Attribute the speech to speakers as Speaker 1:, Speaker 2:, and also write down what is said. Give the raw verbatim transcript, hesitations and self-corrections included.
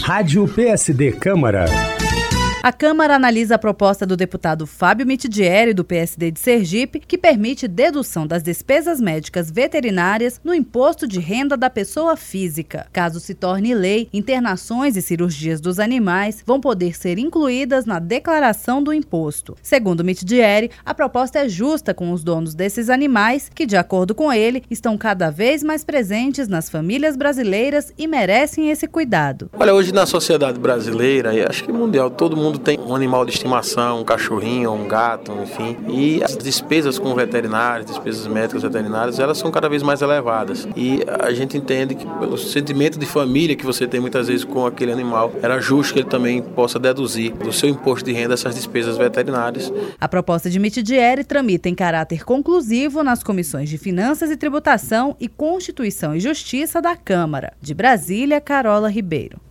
Speaker 1: Rádio P S D Câmara.
Speaker 2: A Câmara analisa a proposta do deputado Fábio Mitidieri, do P S D de Sergipe, que permite dedução das despesas médicas veterinárias no imposto de renda da pessoa física. Caso se torne lei, internações e cirurgias dos animais vão poder ser incluídas na declaração do imposto. Segundo Mitidieri, a proposta é justa com os donos desses animais, que, de acordo com ele, estão cada vez mais presentes nas famílias brasileiras e merecem esse cuidado.
Speaker 3: Olha, hoje na sociedade brasileira, e acho que mundial, todo mundo tem um animal de estimação, um cachorrinho, um gato, enfim. E as despesas com veterinários, despesas médicas veterinárias, elas são cada vez mais elevadas. E a gente entende que pelo sentimento de família que você tem muitas vezes com aquele animal, era justo que ele também possa deduzir do seu imposto de renda essas despesas veterinárias.
Speaker 2: A proposta de Mitidieri tramita em caráter conclusivo nas comissões de Finanças e Tributação e Constituição e Justiça da Câmara. De Brasília, Carola Ribeiro.